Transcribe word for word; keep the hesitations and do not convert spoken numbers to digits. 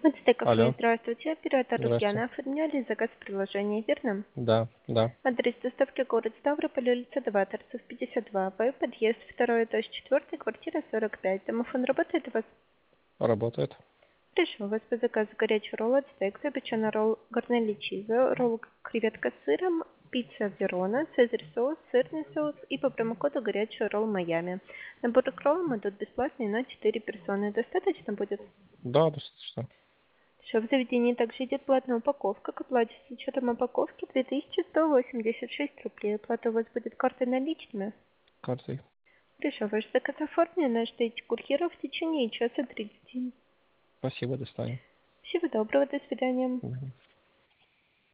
Мацтеков, Алло, здравствуйте. Оператор здрасте. Ульяна. Оформляли заказ в приложении, верно? Да, да, Адрес доставки город Ставрополь, улица два, торцов пятьдесят два, Б, подъезд второй, этаж четыре, квартира сорок пять. Домофон работает у вас? работает. Хорошо, у вас по заказу горячий ролл от стейк, запеченный ролл горнелли чиза, ролл креветка с сыром, пицца Верона, цезарь соус, сырный соус и по промокоду горячий ролл Майами. Набор к роллам идут бесплатные на четыре персоны. Достаточно будет? Да, достаточно. Еще в заведении также идет платная упаковка. К оплате с учетом упаковки две тысячи сто восемьдесят шесть рублей. Оплата у вас будет картой наличными. Картой. Хорошо, ваш заказ оформлен. Ждите курьера в течение часа тридцати. Спасибо, до свидания. Всего доброго, до свидания. Мгм.